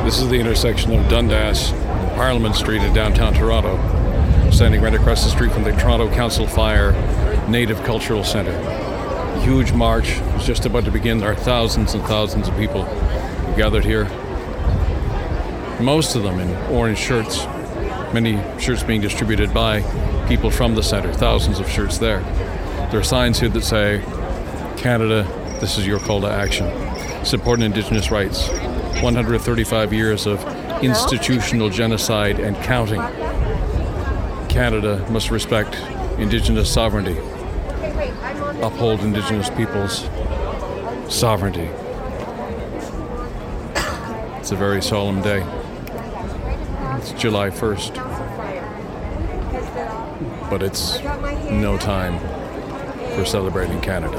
This is the intersection of Dundas and Parliament Street in downtown Toronto, standing right across the street from the Toronto Council Fire Native Cultural Centre. A huge march is just about to begin. There are thousands and thousands of people gathered here, most of them in orange shirts, many shirts being distributed by people from the centre, thousands of shirts there. There are signs here that say, Canada, this is your call to action. Support Indigenous rights. 135 years of institutional genocide and counting. Canada must respect Indigenous sovereignty, uphold Indigenous peoples' sovereignty. It's a very solemn day. It's July 1st. But it's no time for celebrating Canada.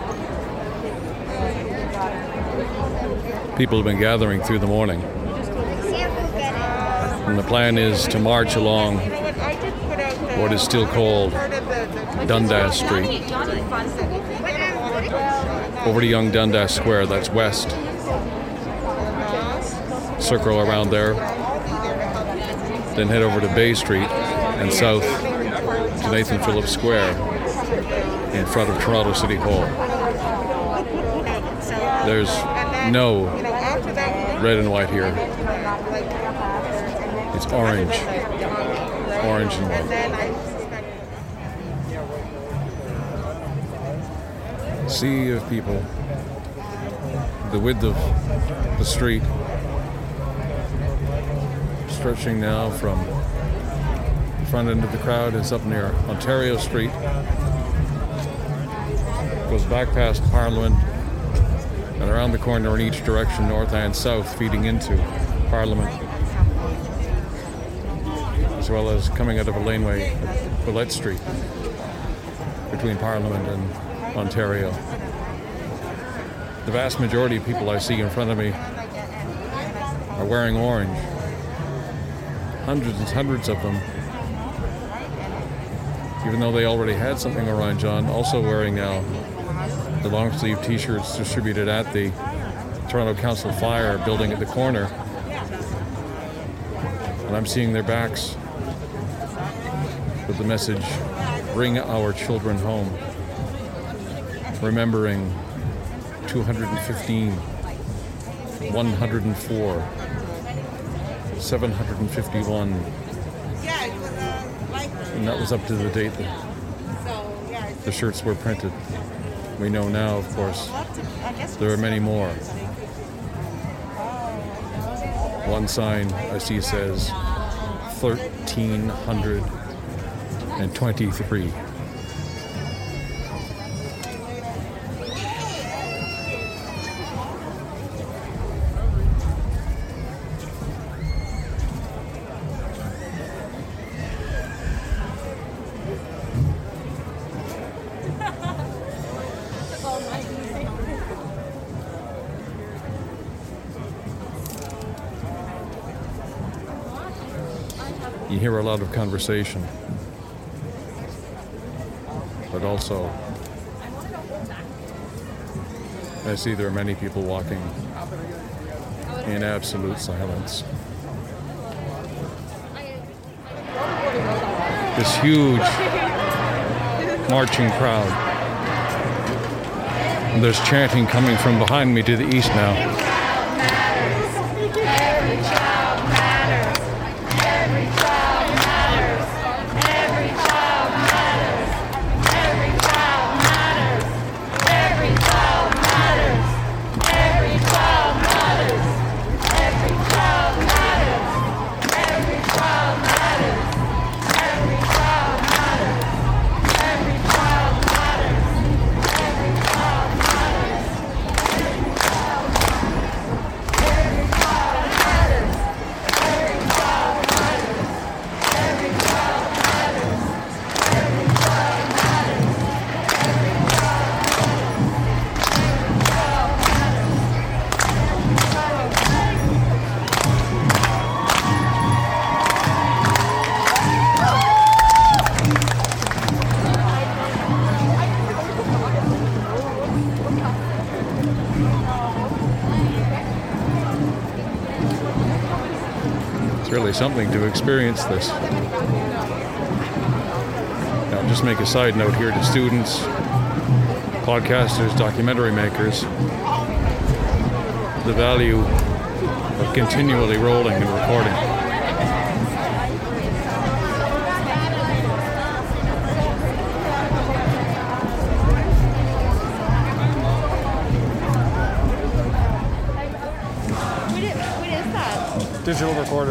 People have been gathering through the morning. And the plan is to march along what is still called Dundas Street, over to Young Dundas Square, that's west. Circle around there, then head over to Bay Street and south to Nathan Phillips Square in front of Toronto City Hall. There's no red and white here. It's orange. Orange and white. Sea of people. The width of the street stretching now from the front end of the crowd is up near Ontario Street. Goes back past Parliament and around the corner in each direction, north and south, feeding into Parliament, as well as coming out of a laneway at Willette Street between Parliament and Ontario. The vast majority of people I see in front of me are wearing orange. Hundreds and hundreds of them, even though they already had something orange on, also wearing now the long sleeve t-shirts distributed at the Toronto Council Fire building at the corner. And I'm seeing their backs with the message, "Bring our children home." Remembering 215, 104, 751, and that was up to the date that the shirts were printed. We know now, of course, there are many more. One sign I see says 1,323. You hear a lot of conversation, but also I see there are many people walking in absolute silence. This huge marching crowd. And there's chanting coming from behind me to the east now. It's really something to experience this. Now, just make a side note here to students, podcasters, documentary makers, the value of continually rolling and recording. What is that? Digital recorder.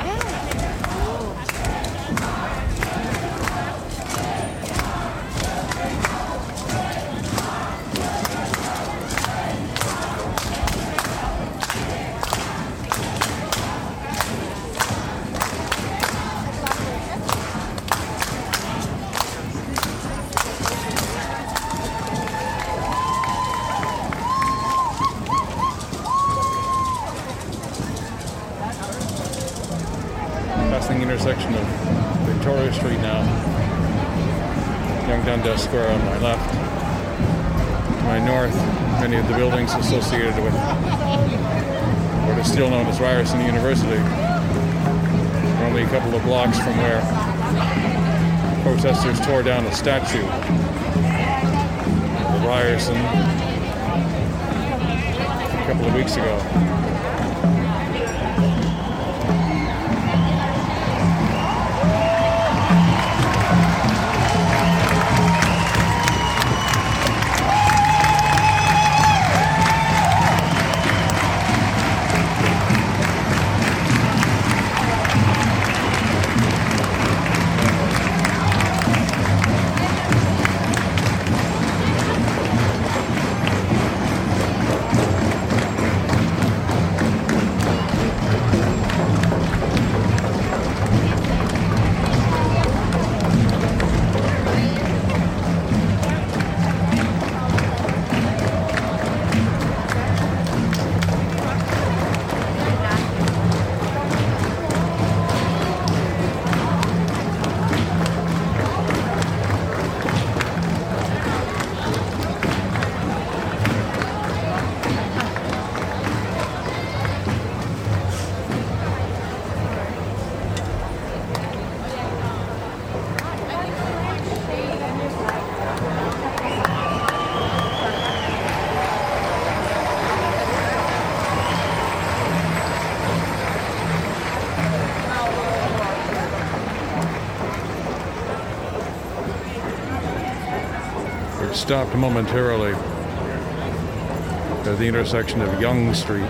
Passing the intersection of Victoria Street now. Young Dundas Square on my left. To my north, many of the buildings associated with what is still known as Ryerson University. We're only a couple of blocks from where protesters tore down a statue of Ryerson a couple of weeks ago. Stopped momentarily at the intersection of Yonge Street.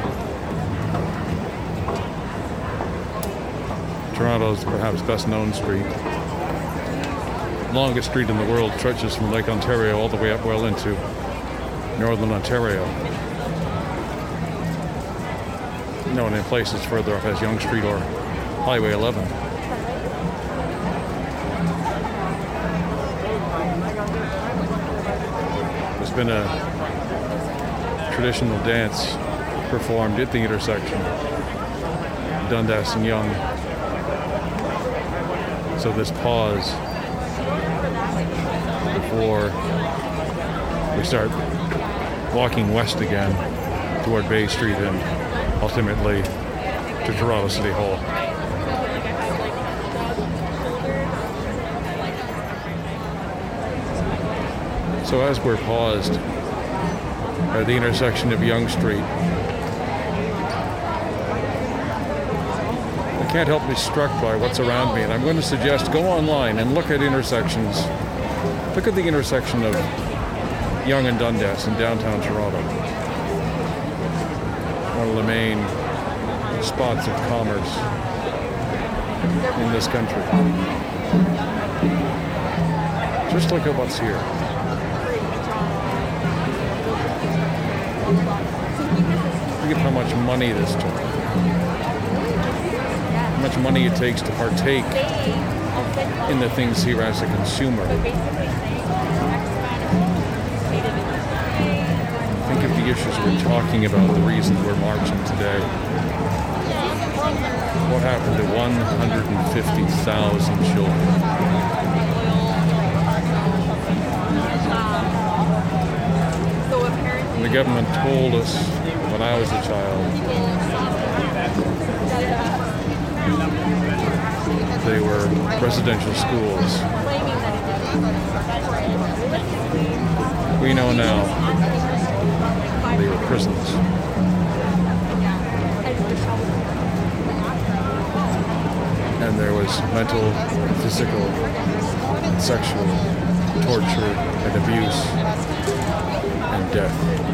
Toronto's perhaps best known street. Longest street in the world, stretches from Lake Ontario all the way up well into northern Ontario. Known in places further up as Yonge Street or Highway 11. There's been a traditional dance performed at the intersection, Dundas and Yonge. So this pause before we start walking west again toward Bay Street and ultimately to Toronto City Hall. So as we're paused at the intersection of Yonge Street, I can't help be struck by what's around me, and I'm going to suggest go online and look at intersections. Look at the intersection of Yonge and Dundas in downtown Toronto. One of the main spots of commerce in this country. Just look at what's here. Look at how much money this took. How much money it takes to partake in the things here as a consumer. Think of the issues we're talking about, the reasons we're marching today. What happened to 150,000 children? And the government told us when I was a child They were residential schools. We know now they were prisons. And there was mental, physical, sexual torture and abuse and death.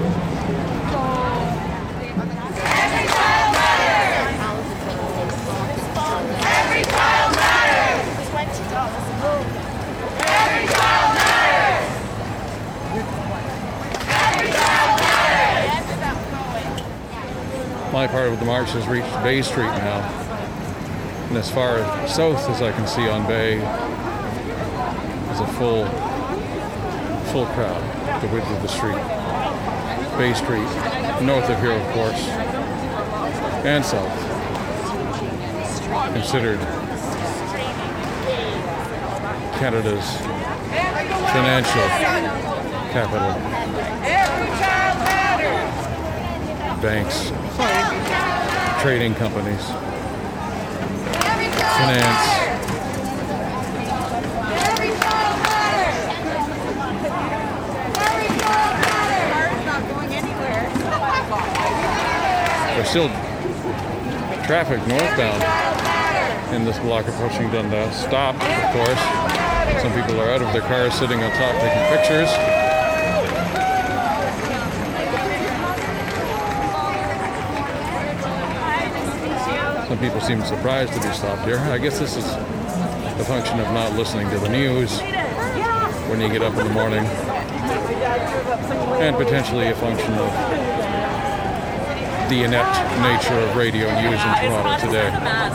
My part of the march has reached Bay Street now. And as far south as I can see on Bay is a full crowd, the width of the street. Bay Street, north of here, of course, and south, considered Canada's financial capital. Banks, trading companies, finance. There's still traffic northbound in this block approaching Dundas. Stopped, of course. Some people are out of their cars sitting on top taking pictures. Some people seem surprised to be stopped here. I guess this is a function of not listening to the news when you get up in the morning, and potentially a function of the inept nature of radio news in Toronto today.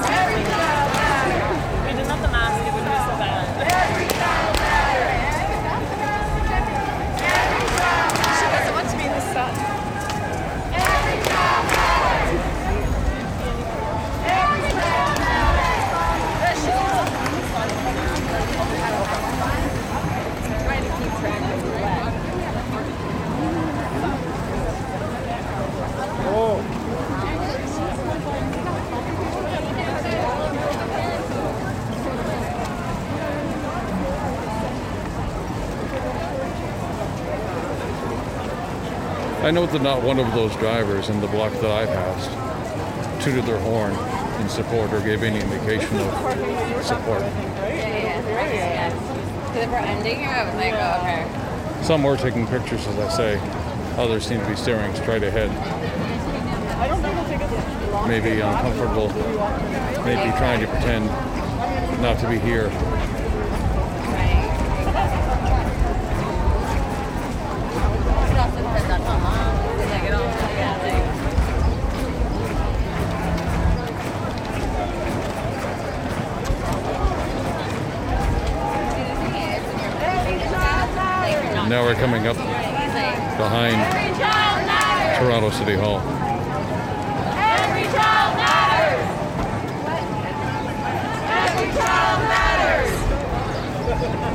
I note that not one of those drivers in the block that I passed tooted their horn in support or gave any indication of support. Because if we're ending here, I was like, oh, okay. Some were taking pictures, as I say. Others seem to be staring straight ahead. Maybe uncomfortable. Maybe trying to pretend not to be here. Now we're coming up behind Toronto City Hall. Every child matters! Every child matters!